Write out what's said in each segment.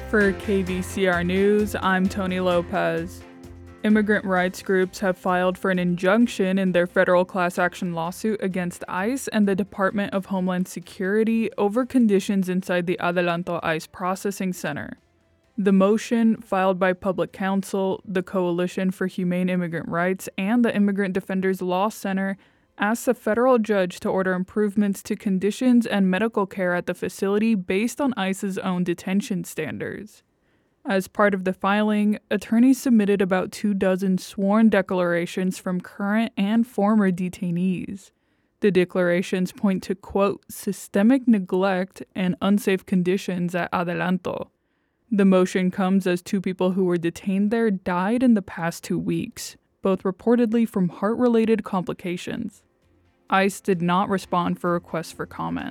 For KVCR News, I'm Tony Lopez. Immigrant rights groups have filed for an injunction in their federal class action lawsuit against ICE and the Department of Homeland Security over conditions inside the Adelanto ICE Processing Center. The motion, filed by Public Counsel, the Coalition for Humane Immigrant Rights, and the Immigrant Defenders Law Center, asks a federal judge to order improvements to conditions and medical care at the facility based on ICE's own detention standards. As part of the filing, attorneys submitted about 24 sworn declarations from current and former detainees. The declarations point to, quote, systemic neglect and unsafe conditions at Adelanto. The motion comes as 2 people who were detained there died in the past 2 weeks, both reportedly from heart-related complications. ICE did not respond for requests for comment.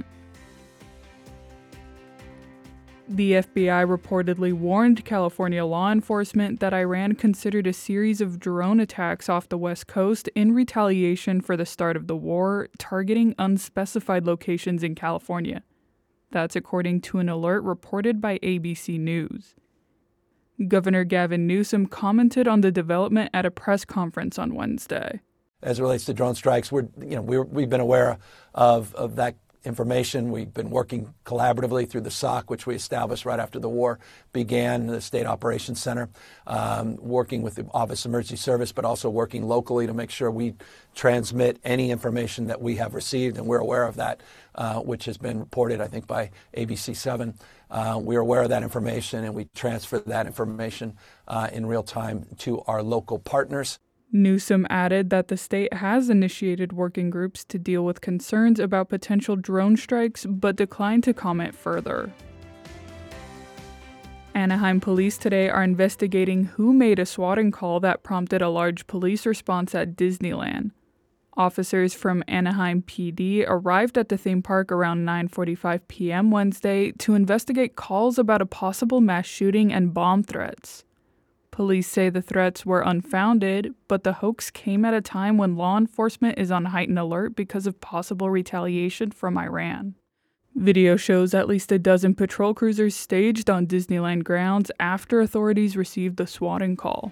The FBI reportedly warned California law enforcement that Iran considered a series of drone attacks off the West Coast in retaliation for the start of the war, targeting unspecified locations in California. That's according to an alert reported by ABC News. Governor Gavin Newsom commented on the development at a press conference on Wednesday. As it relates to drone strikes, we've been aware of that information. We've been working collaboratively through the SOC, which we established right after the war began, the State Operations Center, working with the Office of Emergency Service, but also working locally to make sure we transmit any information that we have received, and we're aware of that, which has been reported, I think, by ABC7. We're aware of that information, and we transfer that information in real time to our local partners. Newsom added that the state has initiated working groups to deal with concerns about potential drone strikes, but declined to comment further. Anaheim police today are investigating who made a swatting call that prompted a large police response at Disneyland. Officers from Anaheim PD arrived at the theme park around 9:45 p.m. Wednesday to investigate calls about a possible mass shooting and bomb threats. Police say the threats were unfounded, but the hoax came at a time when law enforcement is on heightened alert because of possible retaliation from Iran. Video shows at least a dozen patrol cruisers staged on Disneyland grounds after authorities received the swatting call.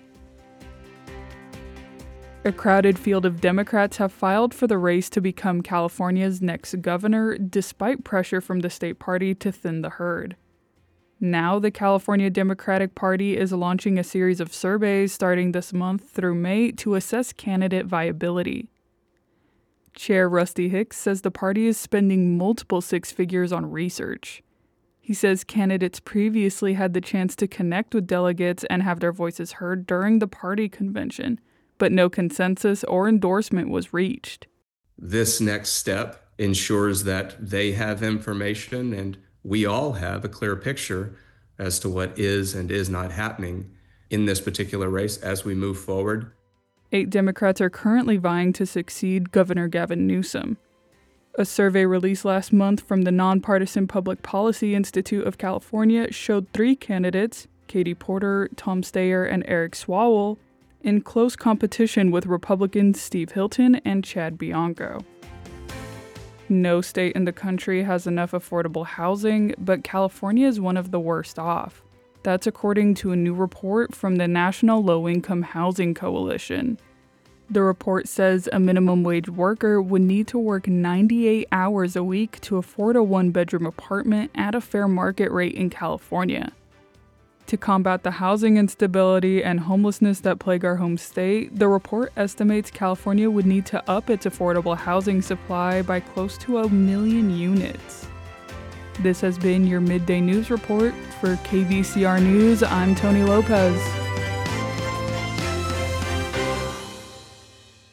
A crowded field of Democrats have filed for the race to become California's next governor, despite pressure from the state party to thin the herd. Now, the California Democratic Party is launching a series of surveys starting this month through May to assess candidate viability. Chair Rusty Hicks says the party is spending multiple 6 figures on research. He says candidates previously had the chance to connect with delegates and have their voices heard during the party convention, but no consensus or endorsement was reached. This next step ensures that they have information and we all have a clear picture as to what is and is not happening in this particular race as we move forward. 8 Democrats are currently vying to succeed Governor Gavin Newsom. A survey released last month from the Nonpartisan Public Policy Institute of California showed 3 candidates, Katie Porter, Tom Steyer, and Eric Swalwell, in close competition with Republicans Steve Hilton and Chad Bianco. No state in the country has enough affordable housing, but California is one of the worst off. That's according to a new report from the National Low-Income Housing Coalition. The report says a minimum wage worker would need to work 98 hours a week to afford a 1-bedroom apartment at a fair market rate in California. To combat the housing instability and homelessness that plague our home state, the report estimates California would need to up its affordable housing supply by close to 1 million units. This has been your Midday News Report. For KVCR News, I'm Tony Lopez.